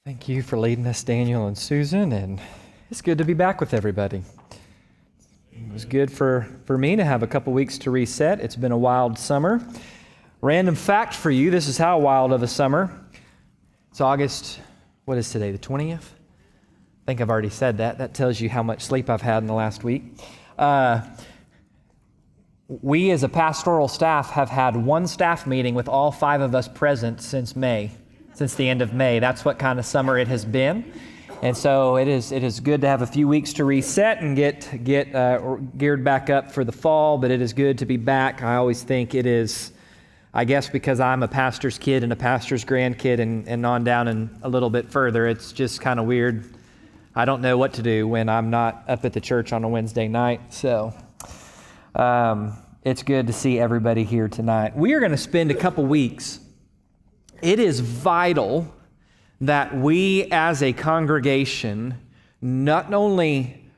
Thank you for leading us, Daniel and Susan, and it's good to be back with everybody. It was good for me to have a couple weeks to reset. It's been a wild summer. Random fact for you, this is how wild of a summer. It's August, what is today, the 20th? I think I've already said that. That tells you how much sleep I've had in the last week. We as a pastoral staff have had one staff meeting with all 5 of us present since the end of May. That's what kind of summer it has been. And so it is good to have a few weeks to reset and get geared back up for the fall, but it is good to be back. I always think it is, I guess because I'm a pastor's kid and a pastor's grandkid and on down and a little bit further, it's just kind of weird. I don't know what to do when I'm not up at the church on a Wednesday night. So it's good to see everybody here tonight. We are going to spend a couple weeks. It is vital that we as a congregation not only,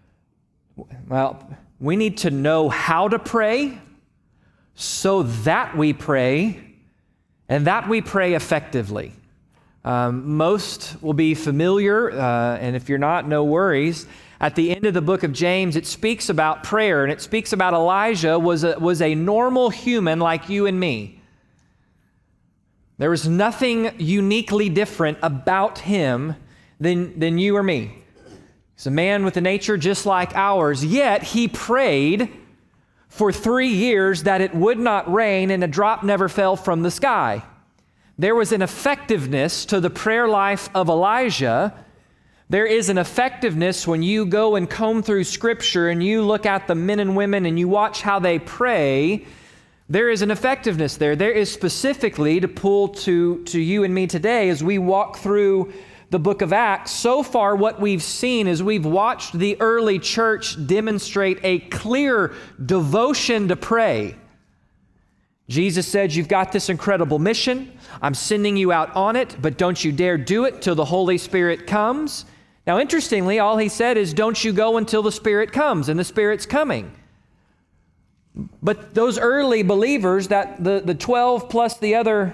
we need to know how to pray so that we pray and that we pray effectively. Most will be familiar, and if you're not, no worries. At the end of the book of James, it speaks about prayer, and it speaks about Elijah was a normal human like you and me. There was nothing uniquely different about him than you or me. He's a man with a nature just like ours, yet he prayed for 3 years that it would not rain and a drop never fell from the sky. There was an effectiveness to the prayer life of Elijah. There is an effectiveness when you go and comb through Scripture and you look at the men and women and you watch how they pray. There is an effectiveness there. There is specifically to pull to you and me today as we walk through the book of Acts. So far, what we've seen is we've watched the early church demonstrate a clear devotion to pray. Jesus said, "You've got this incredible mission. I'm sending you out on it, but don't you dare do it till the Holy Spirit comes." Now, interestingly, all he said is, don't you go until the Spirit comes, and the Spirit's coming. But those early believers, that the 12 plus the other,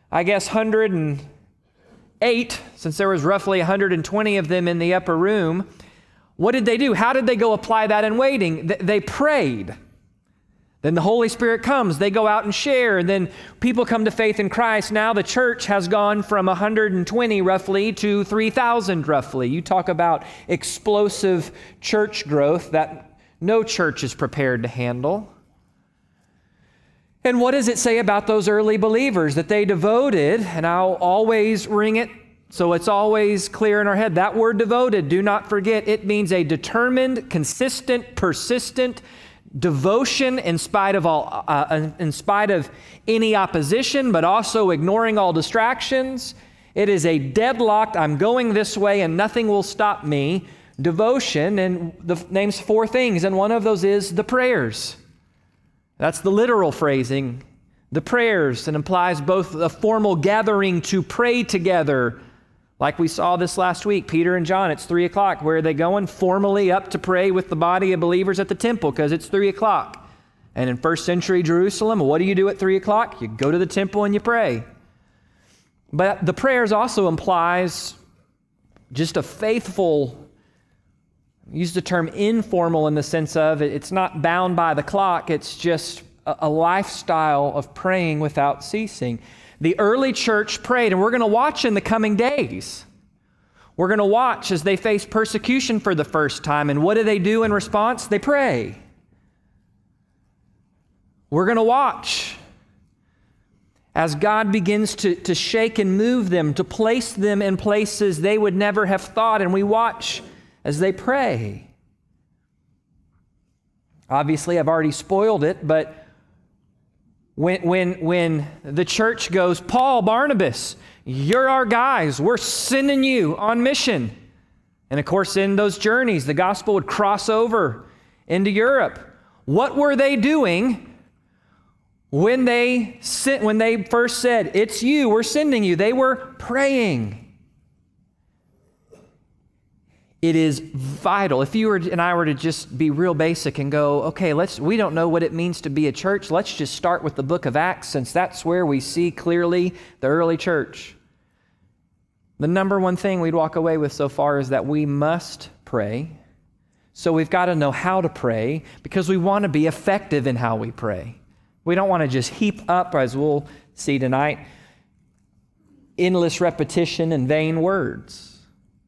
108, since there was roughly 120 of them in the upper room, what did they do? How did they go apply that in waiting? They prayed. Then the Holy Spirit comes. They go out and share, and then people come to faith in Christ. Now the church has gone from 120 roughly to 3,000 roughly. You talk about explosive church growth that no church is prepared to handle. And what does it say about those early believers? That they devoted, and I'll always ring it so it's always clear in our head. That word devoted, do not forget, it means a determined, consistent, persistent devotion in spite of any opposition, but also ignoring all distractions. It is a deadlocked, I'm going this way and nothing will stop me, devotion, and the name's 4 things, and one of those is the prayers. That's the literal phrasing, the prayers, and implies both a formal gathering to pray together, like we saw this last week, Peter and John, it's 3 o'clock. Where are they going? Formally up to pray with the body of believers at the temple, because it's 3 o'clock. And in first century Jerusalem, what do you do at 3 o'clock? You go to the temple and you pray. But the prayers also implies just a faithful, use the term informal in the sense of it's not bound by the clock, it's just a lifestyle of praying without ceasing. The early church prayed, and we're going to watch in the coming days. We're going to watch as they face persecution for the first time, and what do they do in response? They pray. We're going to watch as God begins to shake and move them, to place them in places they would never have thought, and we watch as they pray. Obviously, I've already spoiled it, but when the church goes, Paul, Barnabas, you're our guys, we're sending you on mission. And of course, in those journeys, the gospel would cross over into Europe. What were they doing when they first said, it's you, we're sending you? They were praying. It is vital. If you and I were to just be real basic and go, okay, we don't know what it means to be a church. Let's just start with the book of Acts, since that's where we see clearly the early church. The number one thing we'd walk away with so far is that we must pray. So we've got to know how to pray because we want to be effective in how we pray. We don't want to just heap up, as we'll see tonight, endless repetition and vain words.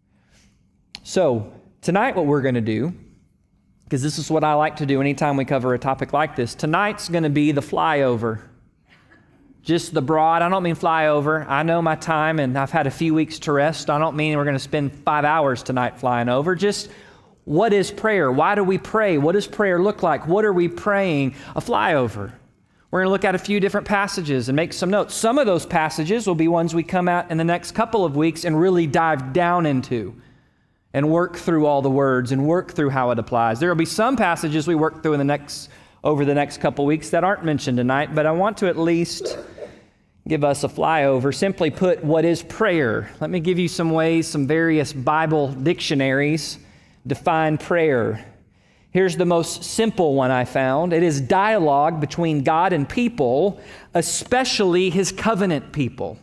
So tonight what we're going to do, because this is what I like to do anytime we cover a topic like this, tonight's going to be the flyover. Just the broad. I don't mean flyover. I know my time and I've had a few weeks to rest. I don't mean we're going to spend 5 hours tonight flying over. Just what is prayer? Why do we pray? What does prayer look like? What are we praying? A flyover. We're going to look at a few different passages and make some notes. Some of those passages will be ones we come at in the next couple of weeks and really dive down into and work through all the words and work through how it applies. There will be some passages we work through over the next couple weeks that aren't mentioned tonight, but I want to at least give us a flyover. Simply put, what is prayer? Let me give you some ways, some various Bible dictionaries define prayer. Here's the most simple one I found. It is dialogue between God and people, especially His covenant people.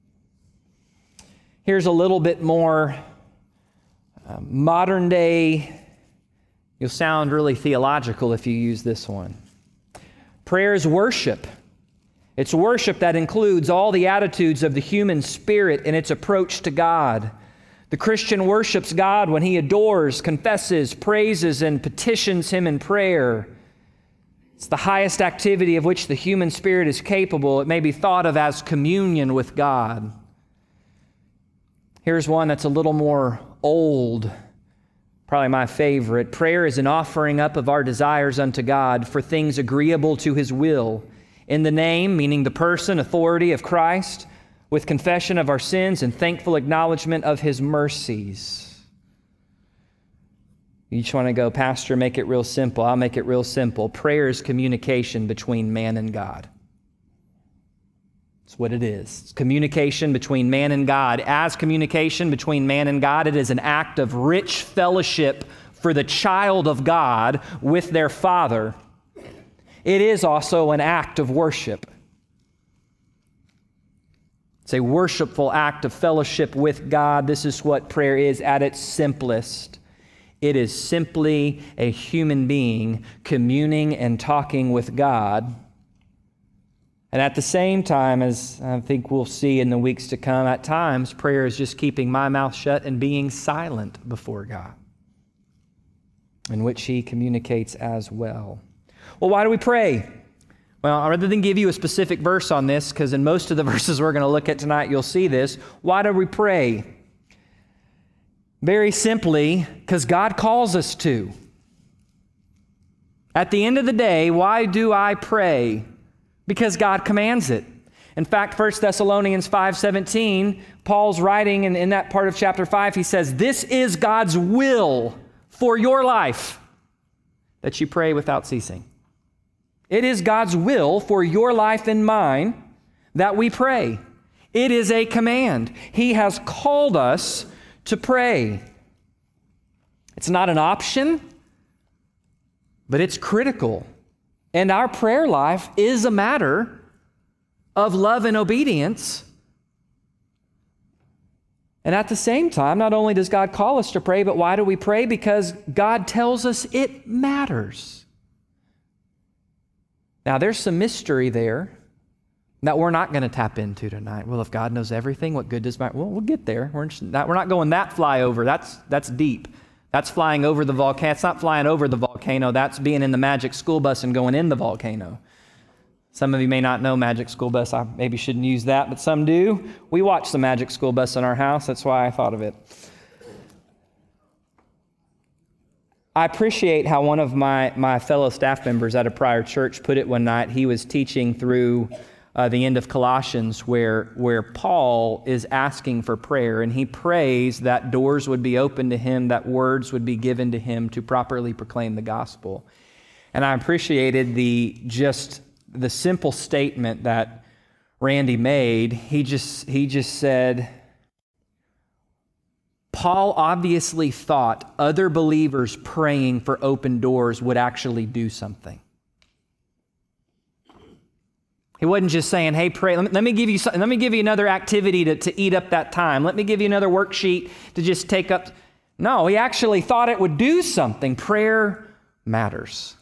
Here's a little bit more modern day. You'll sound really theological if you use this one. Prayer is worship. It's worship that includes all the attitudes of the human spirit in its approach to God. The Christian worships God when he adores, confesses, praises, and petitions Him in prayer. It's the highest activity of which the human spirit is capable. It may be thought of as communion with God. Here's one that's a little more old, probably my favorite. Prayer is an offering up of our desires unto God for things agreeable to His will. In the name, meaning the person, authority of Christ, with confession of our sins and thankful acknowledgement of His mercies. You just want to go, Pastor, make it real simple. I'll make it real simple. Prayer is communication between man and God. That's what it is. It's communication between man and God. As communication between man and God, it is an act of rich fellowship for the child of God with their Father. It is also an act of worship. It's a worshipful act of fellowship with God. This is what prayer is at its simplest. It is simply a human being communing and talking with God. And at the same time, as I think we'll see in the weeks to come, at times prayer is just keeping my mouth shut and being silent before God, in which He communicates as well. Well, why do we pray? Well, rather than give you a specific verse on this, because in most of the verses we're going to look at tonight, you'll see this. Why do we pray? Very simply, because God calls us to. At the end of the day, why do I pray? Because God commands it. In fact, 1 Thessalonians 5:17, Paul's writing in that part of chapter 5, he says, "This is God's will for your life, that you pray without ceasing." It is God's will for your life and mine that we pray. It is a command. He has called us to pray. It's not an option, but it's critical. And our prayer life is a matter of love and obedience. And at the same time, not only does God call us to pray, but why do we pray? Because God tells us it matters. Now, there's some mystery there that we're not going to tap into tonight. Well, if God knows everything, what good does matter? Well, we'll get there. We're not going that flyover. That's deep. That's flying over the volcano. It's not flying over the volcano. That's being in the Magic School Bus and going in the volcano. Some of you may not know Magic School Bus. I maybe shouldn't use that, but some do. We watch the Magic School Bus in our house. That's why I thought of it. I appreciate how one of my fellow staff members at a prior church put it one night. He was teaching through the end of Colossians where Paul is asking for prayer, and he prays that doors would be open to him, that words would be given to him to properly proclaim the gospel. And I appreciated the simple statement that Randy made. He just said, Paul obviously thought other believers praying for open doors would actually do something. He wasn't just saying, hey, pray. Let me give you another activity to eat up that time. Let me give you another worksheet to just take up. No, he actually thought it would do something. Prayer matters.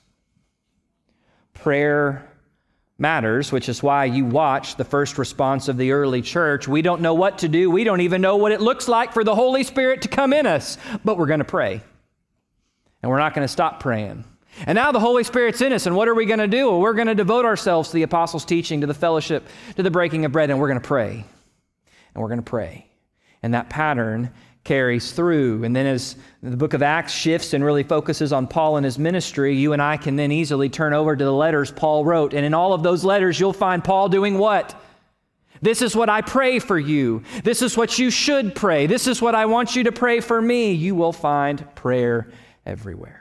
Prayer matters, which is why you watch the first response of the early church. We don't know what to do. We don't even know what it looks like for the Holy Spirit to come in us, but we're going to pray. And we're not going to stop praying. And now the Holy Spirit's in us, and what are we going to do? Well, we're going to devote ourselves to the apostles' teaching, to the fellowship, to the breaking of bread, and we're going to pray. And we're going to pray. And that pattern carries through. And then as the book of Acts shifts and really focuses on Paul and his ministry, you and I can then easily turn over to the letters Paul wrote. And in all of those letters, you'll find Paul doing what? This is what I pray for you. This is what you should pray. This is what I want you to pray for me. You will find prayer everywhere.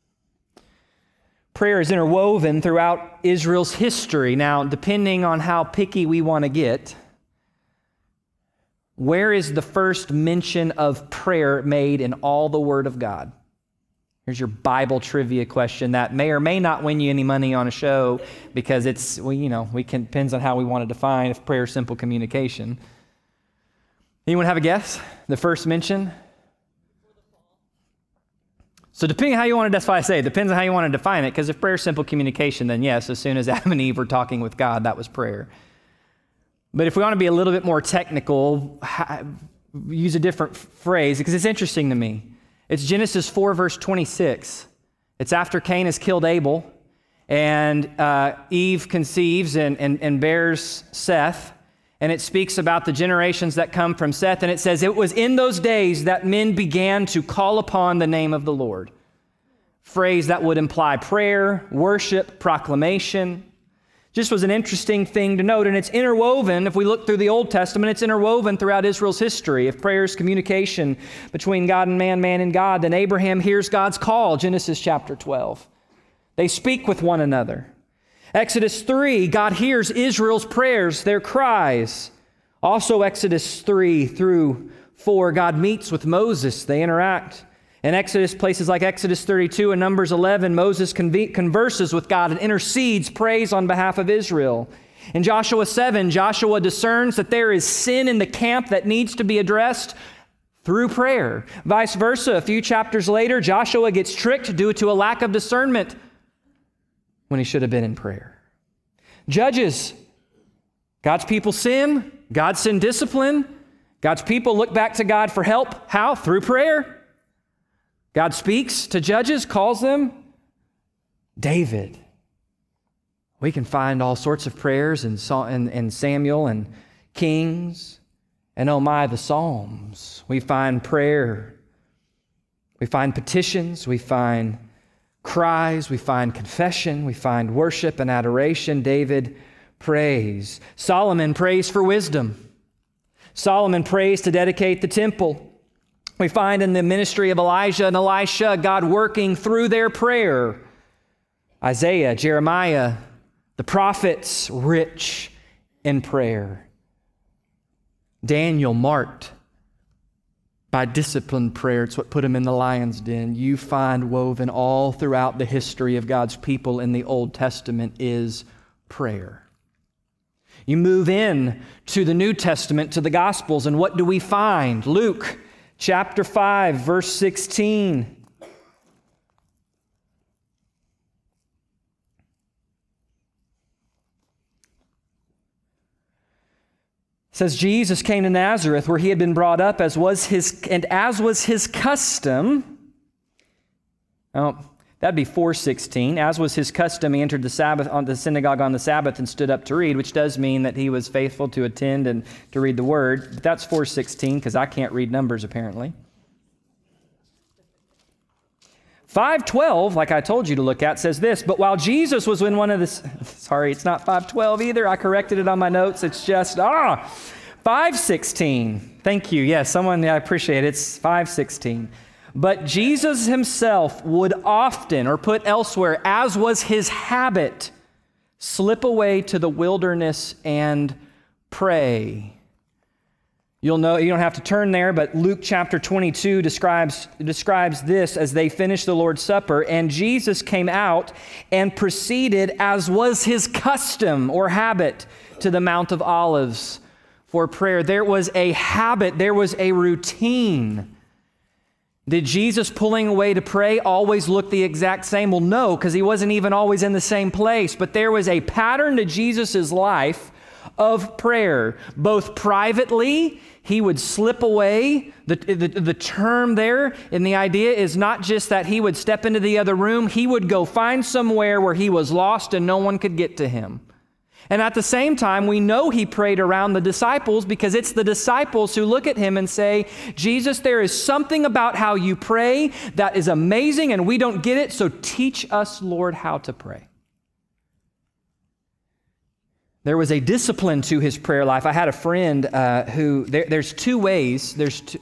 Prayer is interwoven throughout Israel's history. Now, depending on how picky we want to get, where is the first mention of prayer made in all the Word of God? Here's your Bible trivia question that may or may not win you any money on a show because depends on how we want to define if prayer is simple communication. Anyone have a guess? The first mention? So depending on how you want to, that's why I say it depends on how you want to define it, because if prayer is simple communication, then yes, as soon as Adam and Eve were talking with God, that was prayer. But if we want to be a little bit more technical, use a different phrase, because it's interesting to me. It's Genesis 4, verse 26. It's after Cain has killed Abel, and Eve conceives and bears Seth, and it speaks about the generations that come from Seth, and it says, it was in those days that men began to call upon the name of the Lord. Phrase that would imply prayer, worship, proclamation. Just was an interesting thing to note, and it's interwoven, if we look through the Old Testament, it's interwoven throughout Israel's history. If prayer is communication between God and man and God, then Abraham hears God's call, Genesis chapter 12. They speak with one another. Exodus 3, God hears Israel's prayers, their cries. Also Exodus 3 through 4, God meets with Moses, they interact. In Exodus, places like Exodus 32 and Numbers 11, Moses converses with God and intercedes, prays on behalf of Israel. In Joshua 7, Joshua discerns that there is sin in the camp that needs to be addressed through prayer. Vice versa, a few chapters later, Joshua gets tricked due to a lack of discernment when he should have been in prayer. Judges, God's people sin, God send discipline, God's people look back to God for help. How? Through prayer. God speaks to judges, calls them. David. We can find all sorts of prayers in Samuel and Kings, and oh my, the Psalms. We find prayer. We find petitions. We find cries. We find confession. We find worship and adoration. David prays. Solomon prays for wisdom. Solomon prays to dedicate the temple. We find in the ministry of Elijah and Elisha, God working through their prayer. Isaiah, Jeremiah, the prophets, rich in prayer. Daniel, marked by disciplined prayer. It's what put him in the lion's den. You find woven all throughout the history of God's people in the Old Testament is prayer. You move in to the New Testament, to the Gospels, and what do we find? Luke chapter 5, verse 16. It says, Jesus came to Nazareth where he had been brought up, as was his custom. Oh, that'd be 4:16. As was his custom, he entered the synagogue on the Sabbath and stood up to read, which does mean that he was faithful to attend and to read the word. But that's 4:16 because I can't read numbers apparently. 5:12, like I told you to look at, says this, but while Jesus was in one of the... Sorry, it's not 5:12 either. I corrected it on my notes. It's just, 5:16. Thank you. Yes, I appreciate it. It's 5:16. But Jesus himself would often, or put elsewhere, as was his habit, slip away to the wilderness and pray. You'll know, you don't have to turn there, but Luke chapter 22 describes this as they finished the Lord's Supper, and Jesus came out and proceeded, as was his custom or habit, to the Mount of Olives for prayer. There was a habit, there was a routine. Did Jesus pulling away to pray always look the exact same? Well, no, because he wasn't even always in the same place, but there was a pattern to Jesus' life of prayer, both privately. He would slip away. The term there and the idea is not just that he would step into the other room. He would go find somewhere where he was lost and no one could get to him. And at the same time, we know he prayed around the disciples because it's the disciples who look at him and say, Jesus, there is something about how you pray that is amazing and we don't get it, so teach us, Lord, how to pray. There was a discipline to his prayer life. I had a friend who, there's two ways.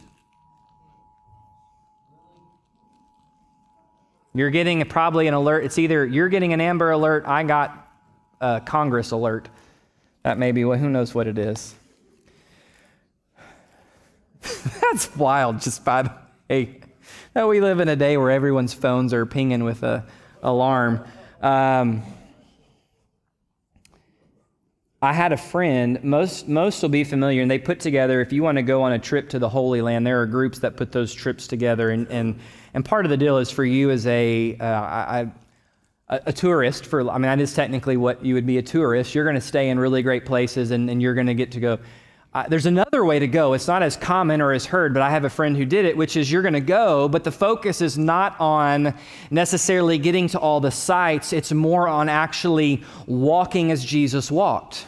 You're getting probably an alert. It's either you're getting an Amber Alert, I got a Congress alert. That may be, well, who knows what it is. That's wild, just by the way. We live in a day where everyone's phones are pinging with an alarm. I had a friend, most will be familiar, and they put together, if you want to go on a trip to the Holy Land, there are groups that put those trips together, and part of the deal is for you as a tourist, that is technically what you would be, a tourist. You're going to stay in really great places, and you're going to get to go. There's another way to go. It's not as common or as heard, but I have a friend who did it, which is you're going to go, but the focus is not on necessarily getting to all the sites. It's more on actually walking as Jesus walked.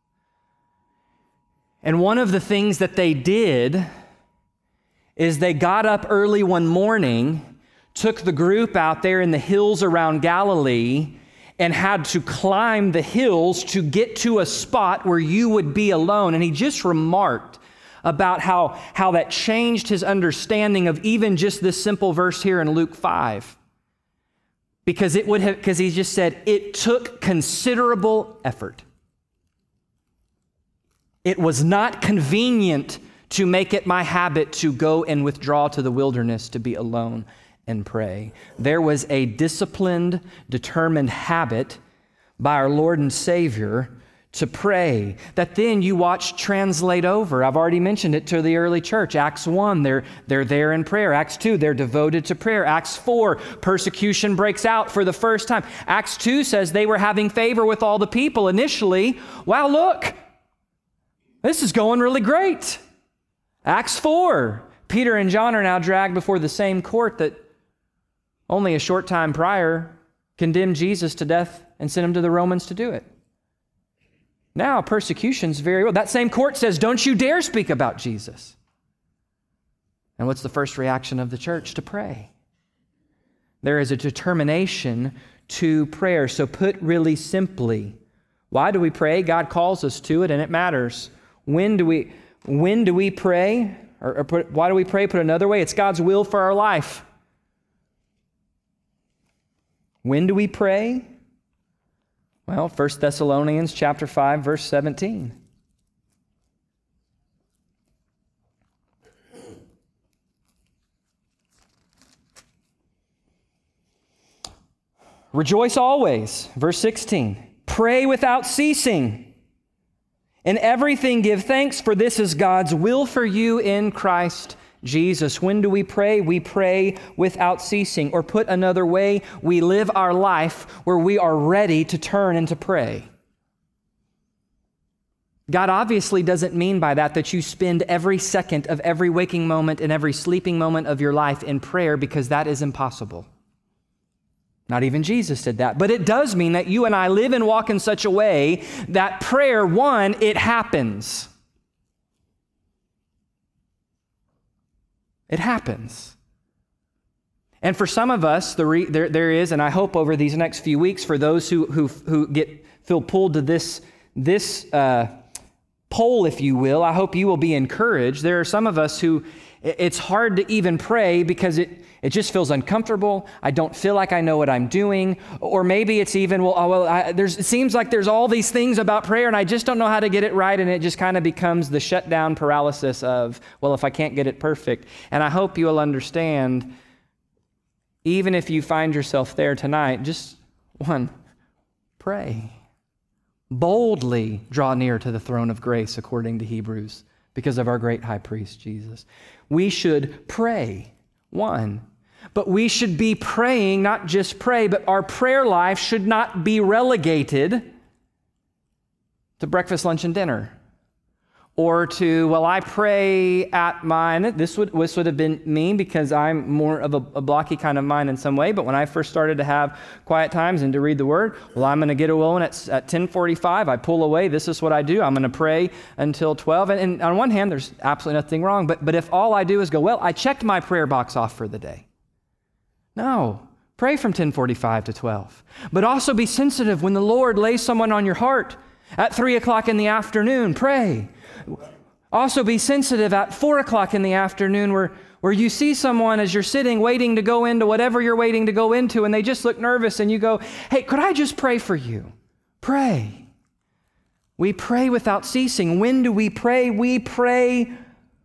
And one of the things that they did is they got up early one morning, took the group out there in the hills around Galilee, and had to climb the hills to get to a spot where you would be alone. And he just remarked about how that changed his understanding of even just this simple verse here in Luke 5. Because he just said it took considerable effort. It was not convenient to make it my habit to go and withdraw to the wilderness to be alone and pray. There was a disciplined, determined habit by our Lord and Savior to pray that then you watch translate over. I've already mentioned it to the early church. Acts 1, they're there in prayer. Acts 2, they're devoted to prayer. Acts 4, persecution breaks out for the first time. Acts 2 says they were having favor with all the people initially. Wow, look, this is going really great. Acts 4, Peter and John are now dragged before the same court that only a short time prior condemned Jesus to death and sent him to the Romans to do it. Now persecution's very real. That same court says, don't you dare speak about Jesus. And what's the first reaction of the church? To pray. There is a determination to prayer. So put really simply, why do we pray? God calls us to it and it matters. When do we pray? Why do we pray? Put another way, it's God's will for our life. When do we pray? Well, 1 Thessalonians chapter 5, verse 17. Rejoice always, verse 16. Pray without ceasing. In everything give thanks, for this is God's will for you in Christ Jesus. When do we pray? We pray without ceasing. Or put another way, we live our life where we are ready to turn and to pray. God obviously doesn't mean by that you spend every second of every waking moment and every sleeping moment of your life in prayer, because that is impossible. Not even Jesus did that. But it does mean that you and I live and walk in such a way that prayer, one, it happens. It happens. And for some of us, there is, and I hope over these next few weeks, for those who feel pulled to this poll, if you will. I hope you will be encouraged. There are some of us who it's hard to even pray because it just feels uncomfortable. I don't feel like I know what I'm doing. Or maybe it's even, it seems like there's all these things about prayer and I just don't know how to get it right. And it just kind of becomes the shutdown paralysis of, well, if I can't get it perfect. And I hope you will understand, even if you find yourself there tonight, just one, pray. Boldly draw near to the throne of grace, according to Hebrews, because of our great high priest, Jesus. We should pray, one. But we should be praying, not just pray, but our prayer life should not be relegated to breakfast, lunch, and dinner. Or to, I pray at mine. This would have been me because I'm more of a blocky kind of mind in some way. But when I first started to have quiet times and to read the Word, I'm going to get alone at 10:45. I pull away. This is what I do. I'm going to pray until 12. And on one hand, there's absolutely nothing wrong. But if all I do is go, I checked my prayer box off for the day. No. Pray from 10:45 to 12. But also be sensitive when the Lord lays someone on your heart at 3 o'clock in the afternoon. Pray. Also be sensitive at 4 o'clock in the afternoon where you see someone as you're sitting waiting to go into whatever you're waiting to go into and they just look nervous and you go, hey, could I just pray for you? Pray. We pray without ceasing. When do we pray? We pray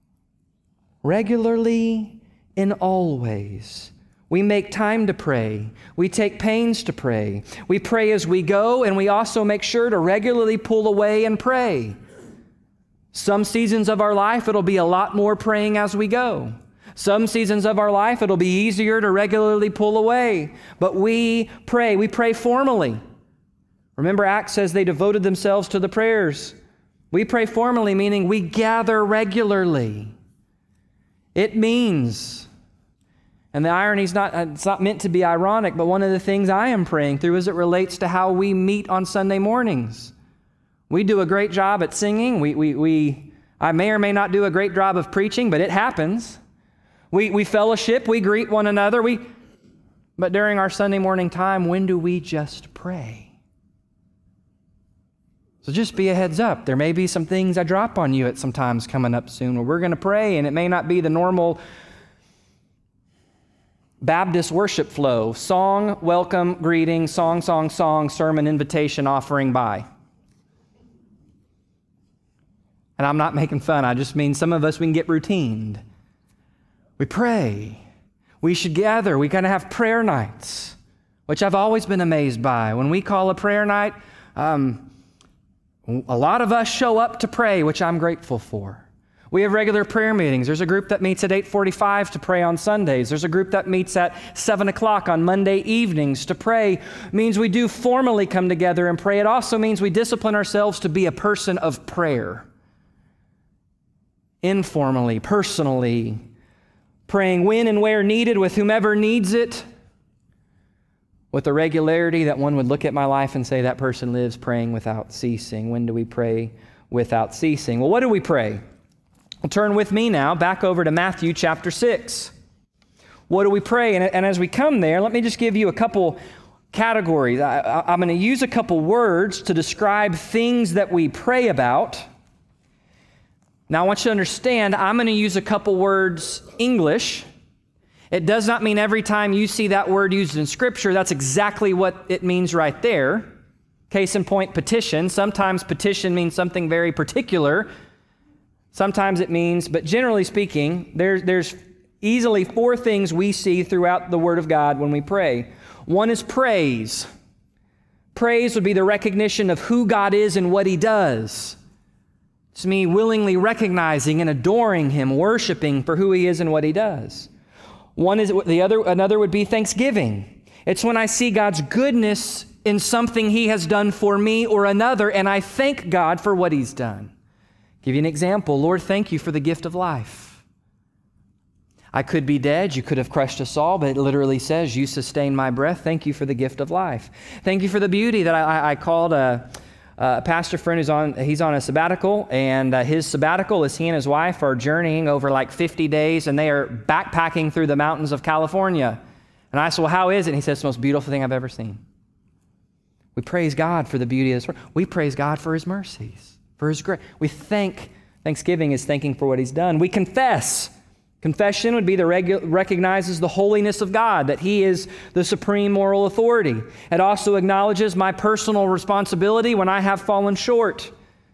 regularly and always. We make time to pray. We take pains to pray. We pray as we go, and we also make sure to regularly pull away and pray. Some seasons of our life, it'll be a lot more praying as we go. Some seasons of our life, it'll be easier to regularly pull away. But we pray formally. Remember, Acts says they devoted themselves to the prayers. We pray formally, meaning we gather regularly. It means, and the irony is it's not meant to be ironic, but one of the things I am praying through as it relates to how we meet on Sunday mornings. We do a great job at singing. I may or may not do a great job of preaching, but it happens. We fellowship, we greet one another. But during our Sunday morning time, when do we just pray? So just be a heads up. There may be some things I drop on you at some times coming up soon where we're going to pray, and it may not be the normal Baptist worship flow. Song, welcome, greeting, song, sermon, invitation, offering, bye. And I'm not making fun. I just mean some of us, we can get routined. We pray. We should gather. We kind of have prayer nights, which I've always been amazed by. When we call a prayer night, a lot of us show up to pray, which I'm grateful for. We have regular prayer meetings. There's a group that meets at 8:45 to pray on Sundays. There's a group that meets at 7 o'clock on Monday evenings to pray. It means we do formally come together and pray. It also means we discipline ourselves to be a person of prayer. Informally, personally, praying when and where needed with whomever needs it, with the regularity that one would look at my life and say that person lives praying without ceasing. When do we pray without ceasing? Well, what do we pray? Well, turn with me now back over to Matthew chapter 6. What do we pray? And as we come there, let me just give you a couple categories. I'm going to use a couple words to describe things that we pray about. Now, I want you to understand, I'm going to use a couple words English. It does not mean every time you see that word used in Scripture, that's exactly what it means right there. Case in point, petition. Sometimes petition means something very particular. Sometimes it means, but generally speaking, there's easily four things we see throughout the Word of God when we pray. One is praise. Praise would be the recognition of who God is and what He does. It's me willingly recognizing and adoring Him, worshiping for who He is and what He does. Another would be thanksgiving. It's when I see God's goodness in something He has done for me or another, and I thank God for what He's done. Give you an example. Lord, thank you for the gift of life. I could be dead. You could have crushed us all, but it literally says, you sustain my breath. Thank you for the gift of life. Thank you for the beauty that I called a pastor friend he's on a sabbatical, and his sabbatical is he and his wife are journeying over like 50 days, and they are backpacking through the mountains of California. And I said, well, how is it? And he said, it's the most beautiful thing I've ever seen. We praise God for the beauty of this world. We praise God for His mercies. for His grace. We thank. Thanksgiving is thanking for what He's done. We confess. Confession would be recognizes the holiness of God, that He is the supreme moral authority. It also acknowledges my personal responsibility when I have fallen short.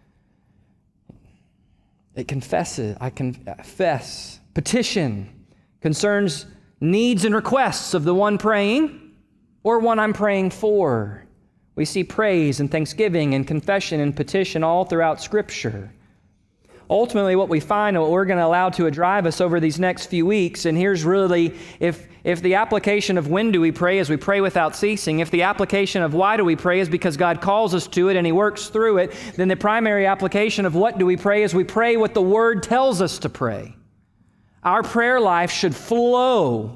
It confesses. I confess. Petition concerns needs and requests of the one praying or one I'm praying for. We see praise and thanksgiving and confession and petition all throughout Scripture. Ultimately, what we find and what we're going to allow to drive us over these next few weeks, and here's really, if the application of when do we pray is we pray without ceasing, if the application of why do we pray is because God calls us to it and He works through it, then the primary application of what do we pray is we pray what the Word tells us to pray. Our prayer life should flow.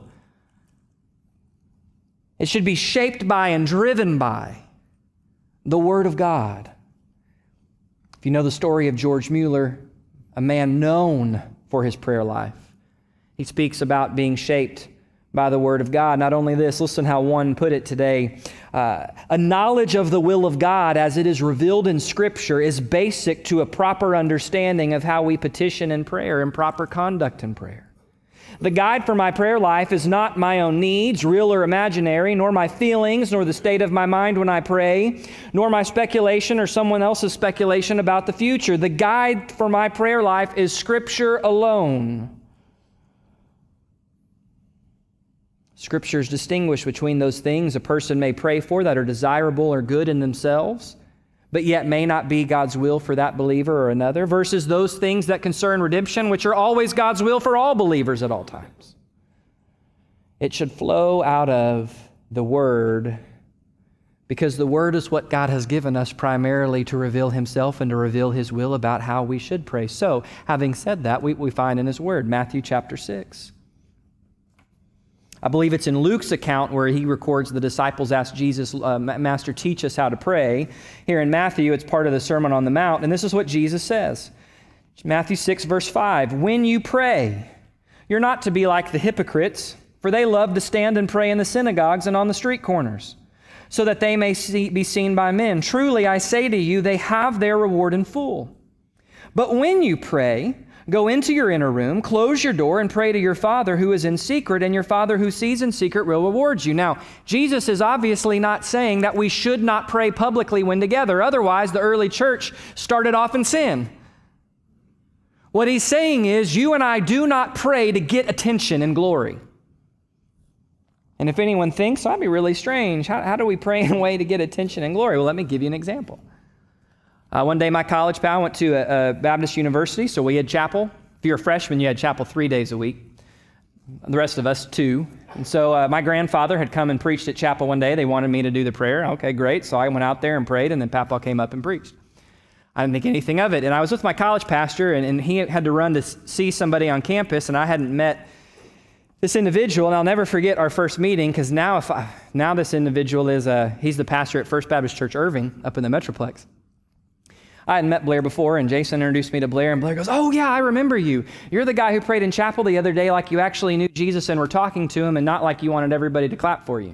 It should be shaped by and driven by the Word of God. If you know the story of George Mueller, a man known for his prayer life, he speaks about being shaped by the Word of God. Not only this, listen how one put it today. A knowledge of the will of God as it is revealed in Scripture is basic to a proper understanding of how we petition in prayer and proper conduct in prayer. The guide for my prayer life is not my own needs, real or imaginary, nor my feelings, nor the state of my mind when I pray, nor my speculation or someone else's speculation about the future. The guide for my prayer life is Scripture alone. Scriptures distinguish between those things a person may pray for that are desirable or good in themselves, but yet may not be God's will for that believer or another, versus those things that concern redemption, which are always God's will for all believers at all times. It should flow out of the Word, because the Word is what God has given us primarily to reveal Himself and to reveal His will about how we should pray. So, having said that, we find in His Word, Matthew chapter 6. I believe it's in Luke's account where he records the disciples asked Jesus, Master, teach us how to pray. Here in Matthew, it's part of the Sermon on the Mount, and this is what Jesus says. Matthew 6, verse 5, when you pray, you're not to be like the hypocrites, for they love to stand and pray in the synagogues and on the street corners, so that they may be seen by men. Truly, I say to you, they have their reward in full. But when you pray, go into your inner room, close your door, and pray to your Father who is in secret, and your Father who sees in secret will reward you. Now, Jesus is obviously not saying that we should not pray publicly when together. Otherwise, the early church started off in sin. What He's saying is, you and I do not pray to get attention and glory. And if anyone thinks, that'd be really strange. How do we pray in a way to get attention and glory? Well, let me give you an example. One day, my college pal went to a Baptist university, so we had chapel. If you're a freshman, you had chapel 3 days a week. The rest of us, 2. And so my grandfather had come and preached at chapel one day. They wanted me to do the prayer. Okay, great. So I went out there and prayed, and then Papa came up and preached. I didn't think anything of it. And I was with my college pastor, and he had to run to see somebody on campus, and I hadn't met this individual. And I'll never forget our first meeting, because now this individual is he's the pastor at First Baptist Church Irving up in the Metroplex. I hadn't met Blair before, and Jason introduced me to Blair, and Blair goes, oh yeah, I remember you. You're the guy who prayed in chapel the other day like you actually knew Jesus and were talking to Him and not like you wanted everybody to clap for you.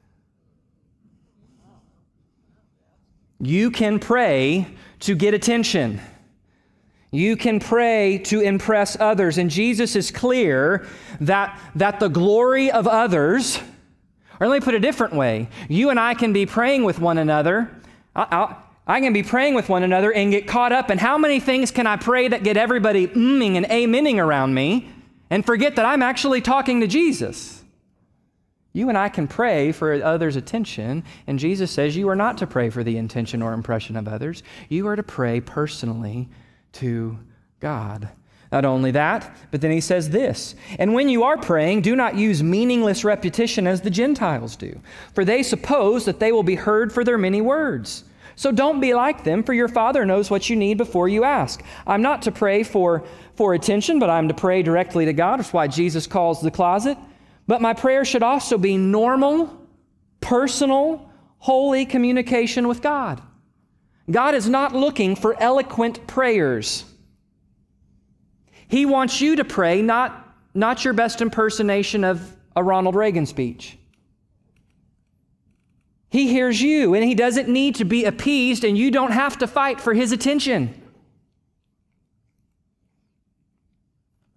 You can pray to get attention. You can pray to impress others, and Jesus is clear that the glory of others, or let me put it a different way, you and I can be praying with one another. I can be praying with one another and get caught up in how many things can I pray that get everybody mming and amening around me and forget that I'm actually talking to Jesus. You and I can pray for others' attention, and Jesus says you are not to pray for the intention or impression of others. You are to pray personally to God. Not only that, but then He says this, and when you are praying, do not use meaningless repetition as the Gentiles do, for they suppose that they will be heard for their many words. So don't be like them, for your Father knows what you need before you ask. I'm not to pray for attention, but I'm to pray directly to God. That's why Jesus calls the closet. But my prayer should also be normal, personal, holy communication with God. God is not looking for eloquent prayers. He wants you to pray, not your best impersonation of a Ronald Reagan speech. He hears you, and He doesn't need to be appeased, and you don't have to fight for His attention.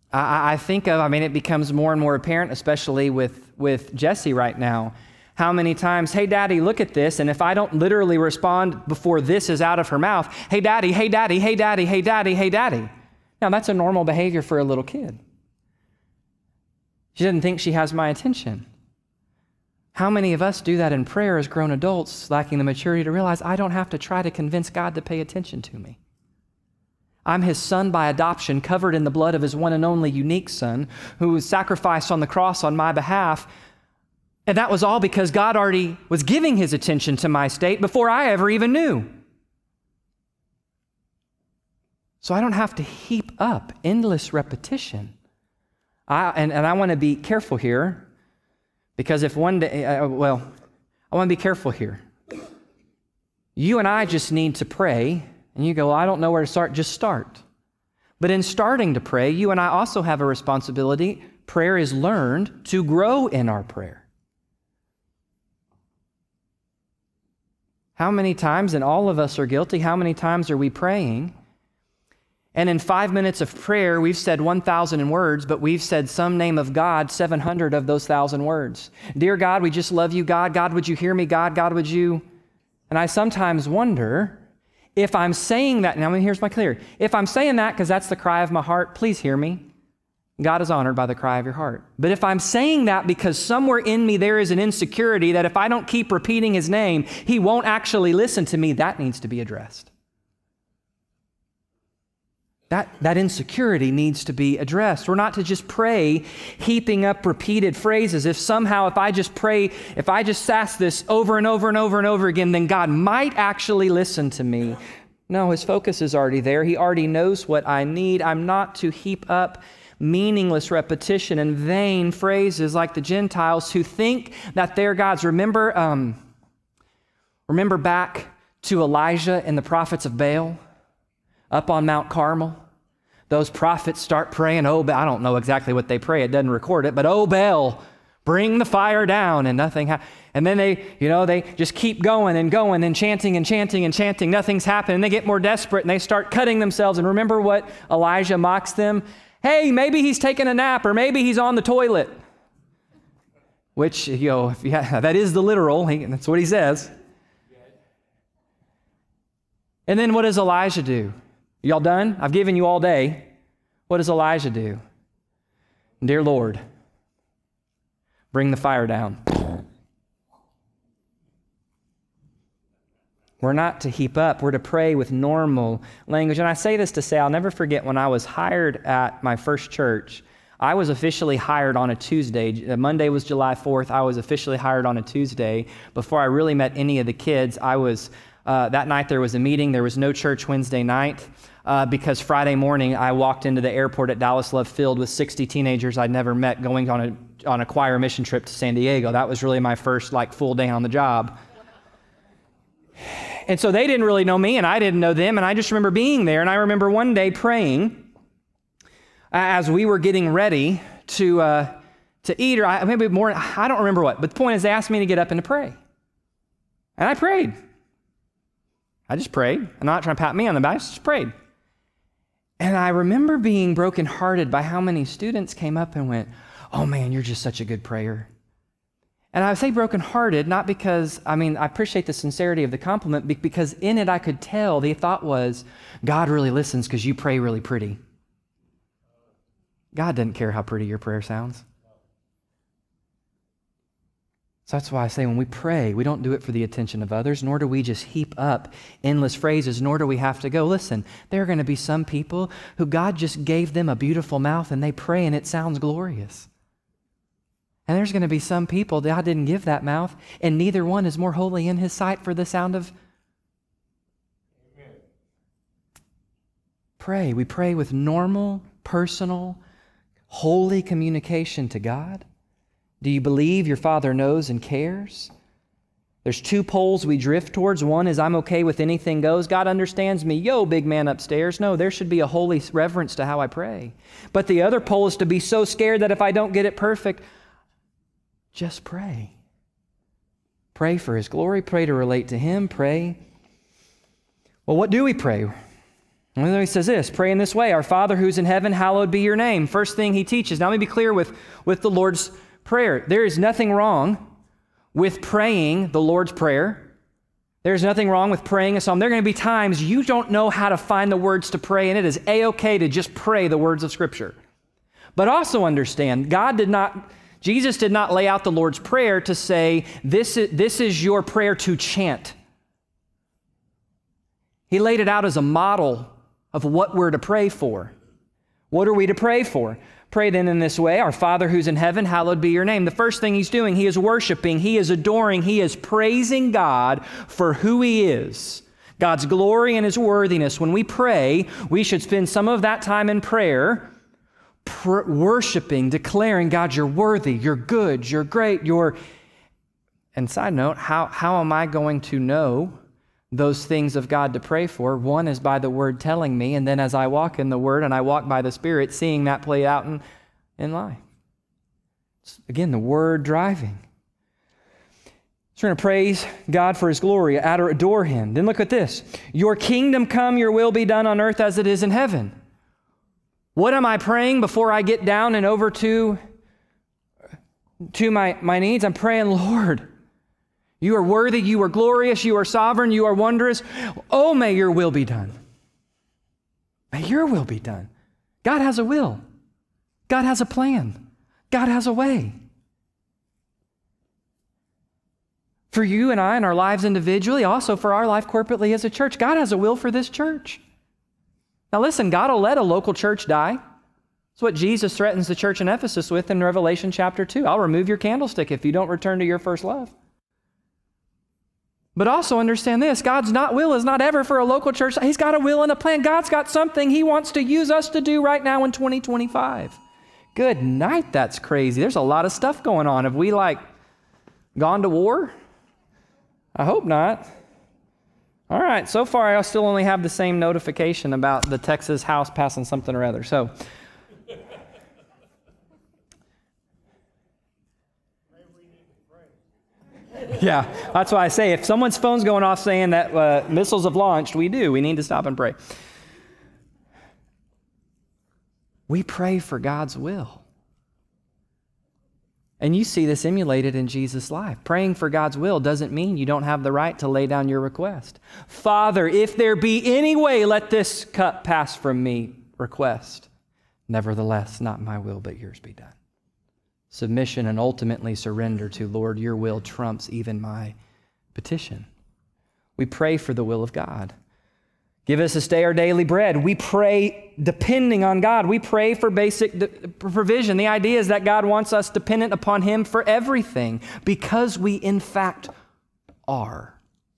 I think of, it becomes more and more apparent, especially with Jesse right now, how many times, hey, Daddy, look at this, and if I don't literally respond before this is out of her mouth, hey, Daddy, hey, Daddy, hey, Daddy, hey, Daddy, hey, Daddy. Now, that's a normal behavior for a little kid. She doesn't think she has my attention. How many of us do that in prayer as grown adults, lacking the maturity to realize I don't have to try to convince God to pay attention to me? I'm his son by adoption, covered in the blood of his one and only unique son, who was sacrificed on the cross on my behalf. And that was all because God already was giving his attention to my state before I ever even knew. So I don't have to heap up endless repetition. I want to be careful here, because if one day, I want to be careful here. You and I just need to pray. And you go, well, I don't know where to start. Just start. But in starting to pray, you and I also have a responsibility. Prayer is learned to grow in our prayer. How many times, and all of us are guilty, how many times are we praying? And in 5 minutes of prayer, we've said 1,000 words, but we've said some name of God, 700 of those 1,000 words. Dear God, we just love you. God, would you hear me? God, would you? And I sometimes wonder, if I'm saying that, now here's my clear. If I'm saying that because that's the cry of my heart, please hear me. God is honored by the cry of your heart. But if I'm saying that because somewhere in me there is an insecurity that if I don't keep repeating his name, he won't actually listen to me, that needs to be addressed. That insecurity needs to be addressed. We're not to just pray heaping up repeated phrases. If I just pray, if I just ask this over and over and over and over again, then God might actually listen to me. No, his focus is already there. He already knows what I need. I'm not to heap up meaningless repetition and vain phrases like the Gentiles who think that they're gods. Remember back to Elijah and the prophets of Baal? Up on Mount Carmel, those prophets start praying, oh, I don't know exactly what they pray, it doesn't record it, but oh, Baal, bring the fire down, and nothing happens. And then they just keep going and chanting and chanting and chanting, nothing's happening. They get more desperate and they start cutting themselves. And remember what Elijah mocks them? Hey, maybe he's taking a nap, or maybe he's on the toilet. Which, that is the literal, that's what he says. And then what does Elijah do? Y'all done? I've given you all day. What does Elijah do? Dear Lord, bring the fire down. We're not to heap up. We're to pray with normal language. And I say this to say, I'll never forget when I was hired at my first church. I was officially hired on a Tuesday. Monday was July 4th. I was officially hired on a Tuesday. Before I really met any of the kids, that night there was a meeting. There was no church Wednesday night because Friday morning I walked into the airport at Dallas Love Field with 60 teenagers I'd never met going on a choir mission trip to San Diego. That was really my first full day on the job. And so they didn't really know me and I didn't know them, and I just remember being there. And I remember one day praying as we were getting ready to eat, or maybe more, I don't remember what. But the point is, they asked me to get up and to pray. And I prayed. I just prayed. I'm not trying to pat me on the back, I just prayed. And I remember being brokenhearted by how many students came up and went, oh man, you're just such a good prayer. And I say brokenhearted, not because, I appreciate the sincerity of the compliment, because in it I could tell the thought was, God really listens because you pray really pretty. God doesn't care how pretty your prayer sounds. So that's why I say when we pray, we don't do it for the attention of others, nor do we just heap up endless phrases, nor do we have to go, listen, there are going to be some people who God just gave them a beautiful mouth and they pray and it sounds glorious. And there's going to be some people God didn't give that mouth, and neither one is more holy in his sight for the sound of pray. We pray with normal, personal, holy communication to God. Do you believe your Father knows and cares? There's two poles we drift towards. One is I'm okay with anything goes. God understands me. Yo, big man upstairs. No, there should be a holy reverence to how I pray. But the other pole is to be so scared that if I don't get it perfect, just pray. Pray for his glory. Pray to relate to him. Pray. Well, what do we pray? And then he says this, pray in this way, our Father who's in heaven, hallowed be your name. First thing he teaches. Now let me be clear with the Lord's Prayer. There is nothing wrong with praying the Lord's Prayer. There's nothing wrong with praying a psalm. There are going to be times you don't know how to find the words to pray, and it is A-okay to just pray the words of Scripture. But also understand, Jesus did not lay out the Lord's Prayer to say, this is your prayer to chant. He laid it out as a model of what we're to pray for. What are we to pray for? Pray then in this way, our Father who's in heaven, hallowed be your name. The first thing he's doing, he is worshiping, he is adoring, he is praising God for who he is. God's glory and his worthiness. When we pray, we should spend some of that time in prayer, worshiping, declaring, God, you're worthy, you're good, you're great, And side note, how am I going to know those things of God to pray for? One is by the Word telling me, and then as I walk in the Word and I walk by the Spirit, seeing that play out in life. It's, again, the Word driving. So we're going to praise God for his glory, adore him. Then look at this. Your kingdom come, your will be done on earth as it is in heaven. What am I praying before I get down and over to my needs? I'm praying, Lord, you are worthy, you are glorious, you are sovereign, you are wondrous. Oh, may your will be done. May your will be done. God has a will. God has a plan. God has a way. For you and I in our lives individually, also for our life corporately as a church, God has a will for this church. Now listen, God will let a local church die. That's what Jesus threatens the church in Ephesus with in Revelation chapter 2. I'll remove your candlestick if you don't return to your first love. But also understand this, God's will is not ever for a local church. He's got a will and a plan. God's got something he wants to use us to do right now in 2025. Good night, that's crazy. There's a lot of stuff going on. Have we gone to war? I hope not. All right, so far I still only have the same notification about the Texas House passing something or other. So, yeah, that's why I say if someone's phone's going off saying that missiles have launched, we need to stop and pray. We pray for God's will. And you see this emulated in Jesus' life. Praying for God's will doesn't mean you don't have the right to lay down your request. Father, if there be any way, let this cup pass from me, request. Nevertheless, not my will, but yours be done. Submission and ultimately surrender to, Lord, your will trumps even my petition. We pray for the will of God. Give us this day our daily bread. We pray depending on God. We pray for basic provision. The idea is that God wants us dependent upon him for everything because we in fact are.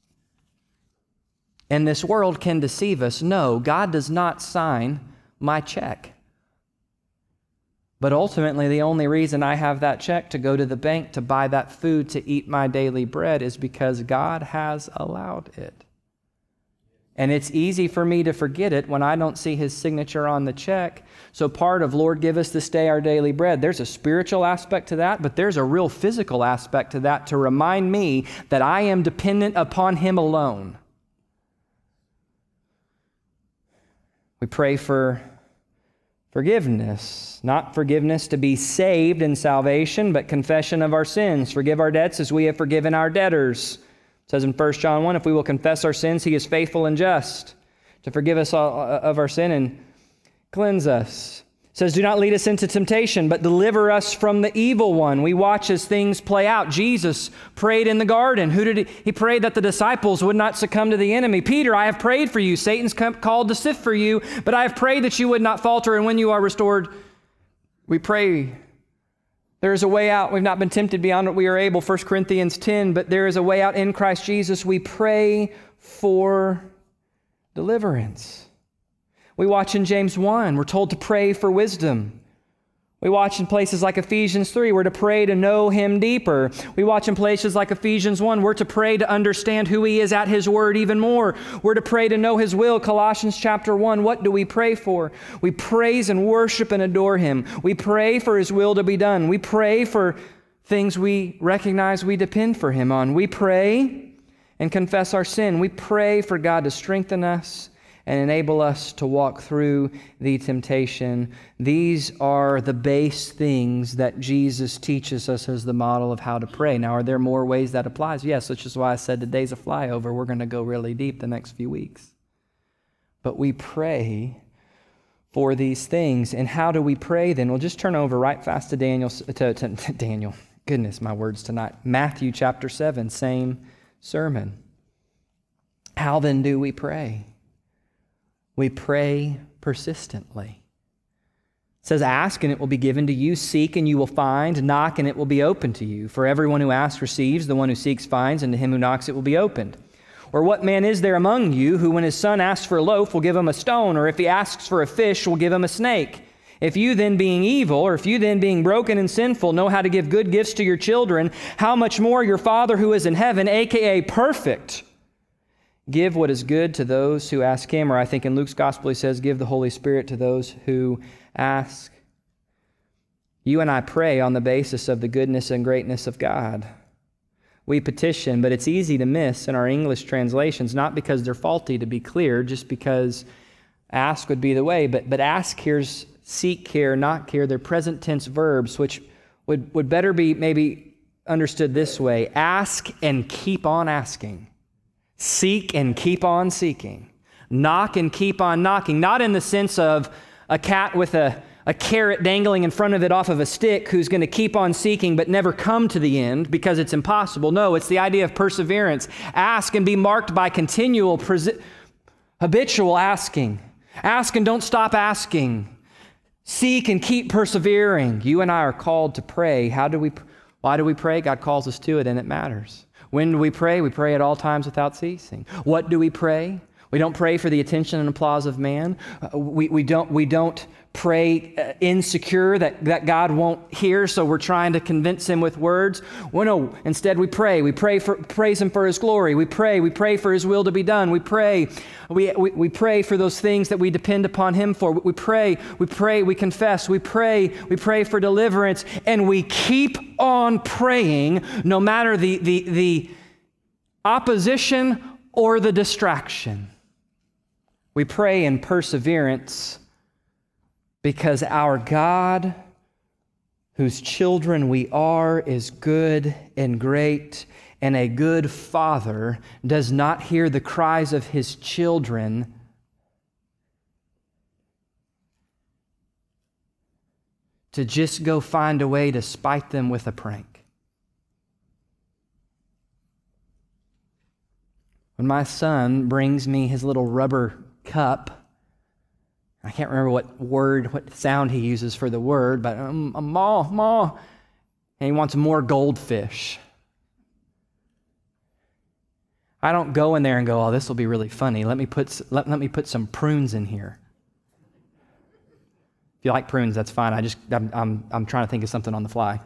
And this world can deceive us. No, God does not sign my check. But ultimately, the only reason I have that check to go to the bank to buy that food to eat my daily bread is because God has allowed it. And it's easy for me to forget it when I don't see his signature on the check. So part of, Lord, give us this day our daily bread, there's a spiritual aspect to that, but there's a real physical aspect to that to remind me that I am dependent upon him alone. We pray for forgiveness, not forgiveness to be saved in salvation, but confession of our sins. Forgive our debts as we have forgiven our debtors. It says in 1 John 1, if we will confess our sins, he is faithful and just to forgive us all of our sin and cleanse us. It says, do not lead us into temptation, but deliver us from the evil one. We watch as things play out. Jesus prayed in the garden. He prayed that the disciples would not succumb to the enemy. Peter, I have prayed for you. Satan's called to sift for you, but I have prayed that you would not falter, and when you are restored, we pray. There is a way out. We've not been tempted beyond what we are able, 1 Corinthians 10, but there is a way out in Christ Jesus. We pray for deliverance. We watch in James 1, we're told to pray for wisdom. We watch in places like Ephesians 3, we're to pray to know him deeper. We watch in places like Ephesians 1, we're to pray to understand who he is at his word even more. We're to pray to know his will. Colossians chapter 1, what do we pray for? We praise and worship and adore him. We pray for his will to be done. We pray for things we recognize we depend for him on. We pray and confess our sin. We pray for God to strengthen us and enable us to walk through the temptation. These are the base things that Jesus teaches us as the model of how to pray. Now, are there more ways that applies? Yes, which is why I said today's a flyover. We're going to go really deep the next few weeks. But we pray for these things. And how do we pray then? We'll just turn over right fast to Daniel. Goodness, my words tonight. Matthew chapter 7, same sermon. How then do we pray? We pray persistently. It says, ask and it will be given to you. Seek and you will find. Knock and it will be opened to you. For everyone who asks receives. The one who seeks finds. And to him who knocks it will be opened. Or what man is there among you who when his son asks for a loaf will give him a stone? Or if he asks for a fish will give him a snake? If you then being evil, or if you then being broken and sinful, know how to give good gifts to your children, how much more your Father who is in heaven, a.k.a. perfect, give what is good to those who ask him. Or I think in Luke's gospel he says, give the Holy Spirit to those who ask. You and I pray on the basis of the goodness and greatness of God. We petition, but it's easy to miss in our English translations, not because they're faulty, to be clear, just because ask would be the way. But ask here's seek here, knock here. They're present tense verbs, which would better be maybe understood this way. Ask and keep on asking. Seek and keep on seeking. Knock and keep on knocking. Not in the sense of a cat with a carrot dangling in front of it off of a stick who's going to keep on seeking but never come to the end because it's impossible. No, it's the idea of perseverance. Ask and be marked by continual, habitual asking. Ask and don't stop asking. Seek and keep persevering. You and I are called to pray. Why do we pray? God calls us to it, and it matters. When do we pray? We pray at all times without ceasing. What do we pray? We don't pray for the attention and applause of man. We don't pray insecure that God won't hear, so we're trying to convince him with words. Well, no, instead we pray. We praise him for his glory. We pray for his will to be done. We pray for those things that we depend upon him for. We pray, we confess, we pray for deliverance, and we keep on praying no matter the opposition or the distraction. We pray in perseverance because our God, whose children we are, is good and great, and a good Father does not hear the cries of his children to just go find a way to spite them with a prank. When my son brings me his little rubber cup, I can't remember what sound he uses for the word, but ma, and he wants more goldfish. I don't go in there and go, oh, this will be really funny. Let me put some prunes in here. If you like prunes, that's fine. I'm trying to think of something on the fly.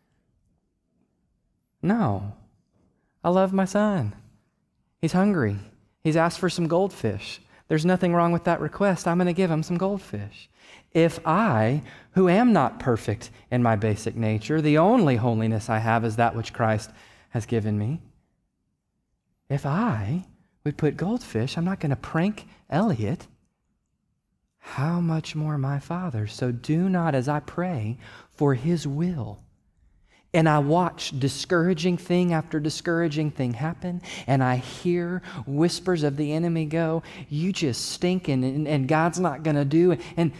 No, I love my son. He's hungry. He's asked for some goldfish. There's nothing wrong with that request. I'm going to give him some goldfish. If I, who am not perfect in my basic nature, the only holiness I have is that which Christ has given me, if I would put goldfish, I'm not going to prank Elliot. How much more my Father? So do not, as I pray, for his will. And I watch discouraging thing after discouraging thing happen, and I hear whispers of the enemy go, you just stink, and God's not going to do it. And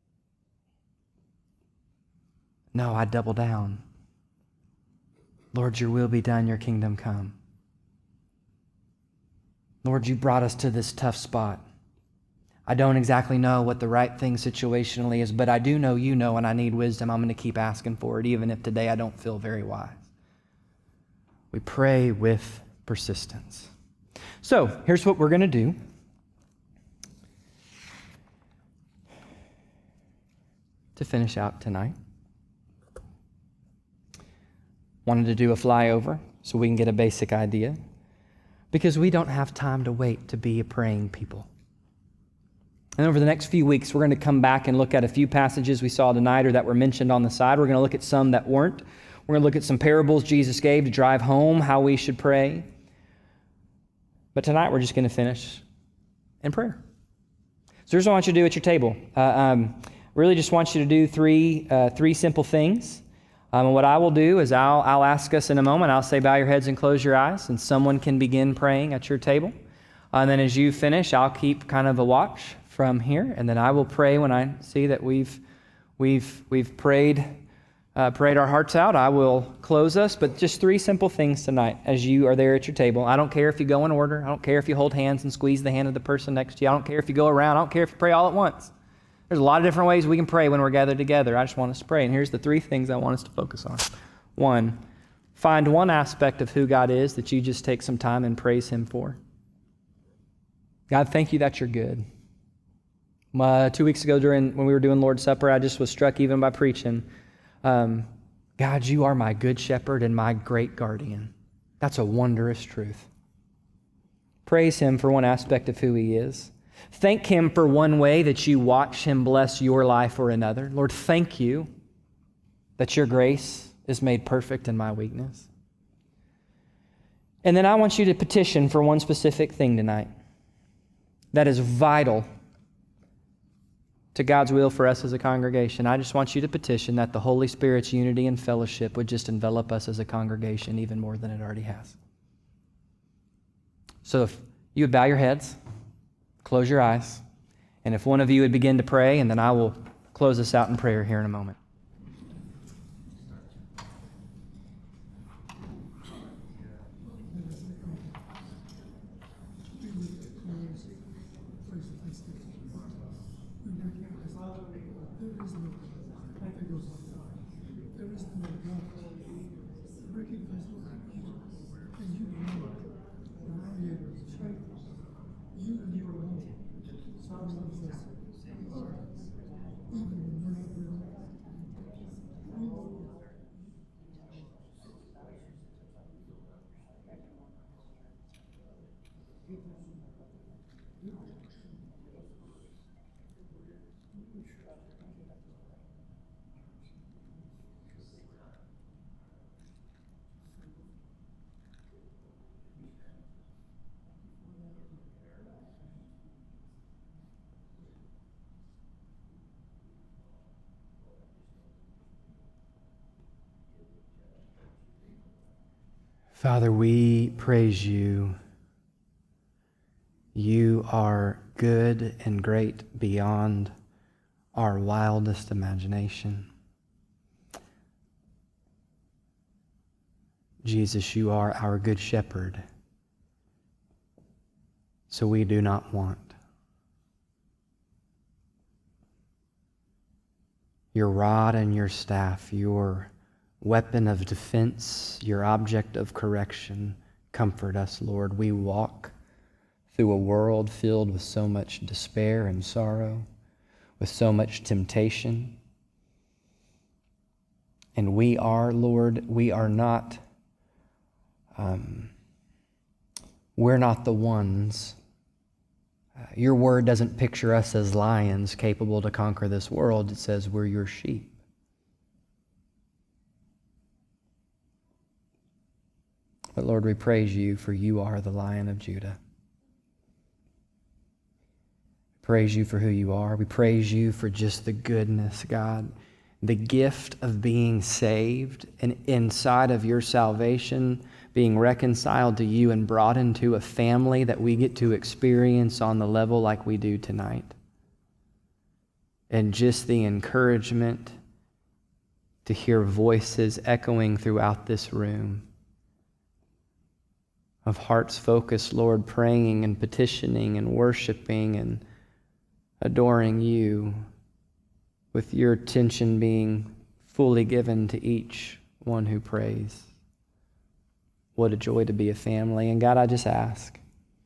no, I double down. Lord, your will be done, your kingdom come. Lord, you brought us to this tough spot. I don't exactly know what the right thing situationally is, but I do know you know, and I need wisdom. I'm going to keep asking for it, even if today I don't feel very wise. We pray with persistence. So, here's what we're going to do. To finish out tonight. Wanted to do a flyover so we can get a basic idea, because we don't have time to wait to be a praying people. And over the next few weeks, we're going to come back and look at a few passages we saw tonight or that were mentioned on the side. We're going to look at some that weren't. We're going to look at some parables Jesus gave to drive home how we should pray. But tonight, we're just going to finish in prayer. So here's what I want you to do at your table. Really just want you to do three simple things. And what I will do is I'll ask us in a moment. I'll say, bow your heads and close your eyes, and someone can begin praying at your table. And then as you finish, I'll keep kind of a watch from here, and then I will pray when I see that we've prayed our hearts out. I will close us, but just three simple things tonight as you are there at your table. I don't care if you go in order. I don't care if you hold hands and squeeze the hand of the person next to you. I don't care if you go around. I don't care if you pray all at once. There's a lot of different ways we can pray when we're gathered together. I just want us to pray, and here's the three things I want us to focus on. One, find one aspect of who God is that you just take some time and praise Him for. God, thank you that you're good. 2 weeks ago when we were doing Lord's Supper, I just was struck even by preaching. God, you are my good shepherd and my great guardian. That's a wondrous truth. Praise Him for one aspect of who He is. Thank Him for one way that you watch Him bless your life or another. Lord, thank you that your grace is made perfect in my weakness. And then I want you to petition for one specific thing tonight that is vital to God's will for us as a congregation. I just want you to petition that the Holy Spirit's unity and fellowship would just envelop us as a congregation even more than it already has. So if you would bow your heads, close your eyes, and if one of you would begin to pray, and then I will close us out in prayer here in a moment. Father, we praise you. You are good and great beyond our wildest imagination. Jesus, you are our good shepherd, so we do not want. Your rod and your staff, your weapon of defense, your object of correction, comfort us, Lord. We walk through a world filled with so much despair and sorrow, with so much temptation. And we are, Lord, we're not the ones. Your word doesn't picture us as lions capable to conquer this world. It says we're your sheep. But Lord, we praise you, for you are the Lion of Judah. Praise you for who you are. We praise you for just the goodness, God, the gift of being saved, and inside of your salvation, being reconciled to you and brought into a family that we get to experience on the level like we do tonight. And just the encouragement to hear voices echoing throughout this room of hearts focused, Lord, praying and petitioning and worshiping and adoring you, with your attention being fully given to each one who prays. What a joy to be a family. And God, I just ask,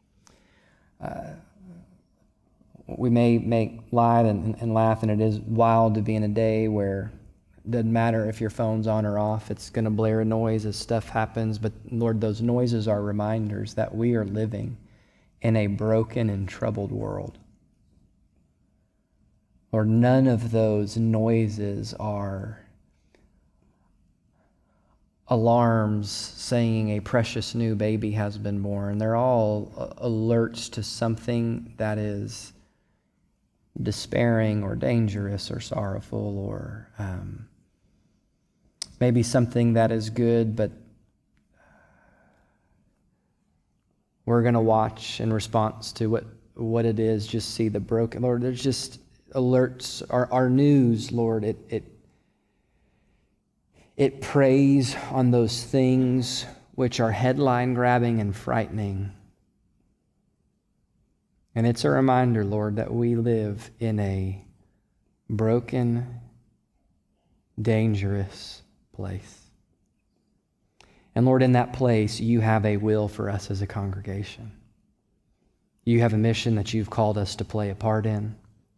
we may make light and laugh, and it is wild to be in a day where it doesn't matter if your phone's on or off. It's going to blare a noise as stuff happens. But Lord, those noises are reminders that we are living in a broken and troubled world. Lord, none of those noises are alarms saying a precious new baby has been born. They're all alerts to something that is despairing or dangerous or sorrowful, or maybe something that is good, but we're going to watch in response to what it is, just see the broken. Lord, there's just alerts, our news, Lord, it preys on those things which are headline grabbing and frightening. And it's a reminder, Lord, that we live in a broken, dangerous place. And Lord, in that place, you have a will for us as a congregation. You have a mission that you've called us to play a part in.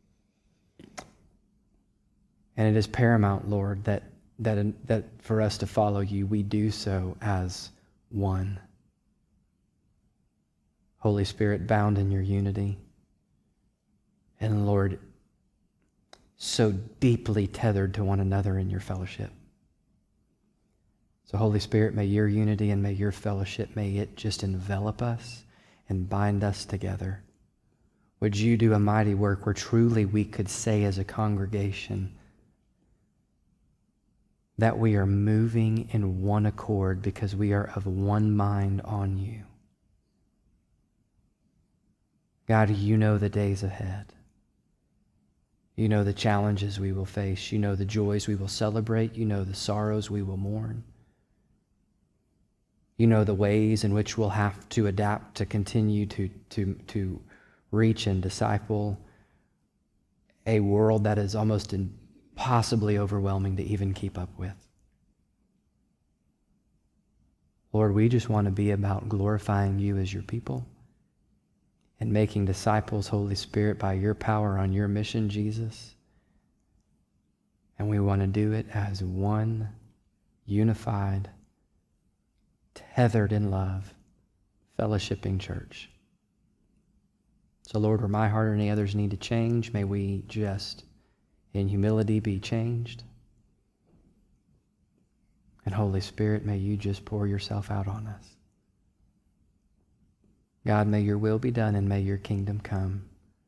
And it is paramount, Lord, that for us to follow you, we do so as one. Holy Spirit, bound in your unity. And Lord, so deeply tethered to one another in your fellowship. So Holy Spirit, may your unity and may your fellowship, may it just envelop us and bind us together. Would you do a mighty work where truly we could say as a congregation that we are moving in one accord because we are of one mind on you. God, you know the days ahead. You know the challenges we will face. You know the joys we will celebrate. You know the sorrows we will mourn. You know the ways in which we'll have to adapt to continue to reach and disciple a world that is almost impossibly overwhelming to even keep up with. Lord, we just want to be about glorifying you as your people and making disciples, Holy Spirit, by your power on your mission, Jesus. And we want to do it as one unified, tethered in love, fellowshipping church. So Lord, where my heart or any others need to change, may we just in humility be changed. And Holy Spirit, may you just pour yourself out on us. God, may your will be done and may your kingdom come.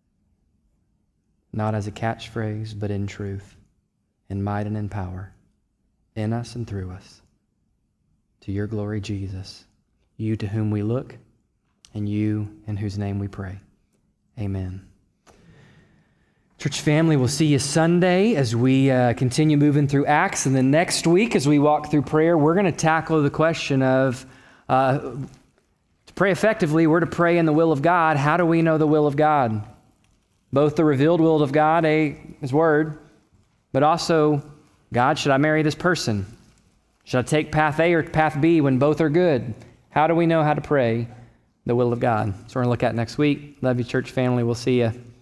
Not as a catchphrase, but in truth, in might and in power, in us and through us. To your glory, Jesus, you to whom we look, and you in whose name we pray. Amen. Church family, we'll see you Sunday as we continue moving through Acts. And then next week, as we walk through prayer, we're going to tackle the question of, to pray effectively, we're to pray in the will of God. How do we know the will of God? Both the revealed will of God, His Word, but also, God, should I marry this person? Should I take path A or path B when both are good? How do we know how to pray the will of God? So we're going to look at next week. Love you, church family. We'll see you